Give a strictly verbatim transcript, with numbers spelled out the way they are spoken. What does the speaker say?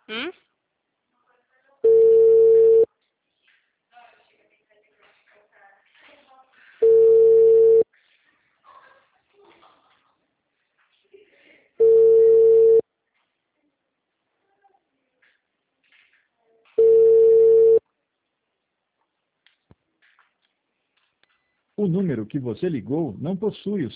Hum? O número que você ligou não possui o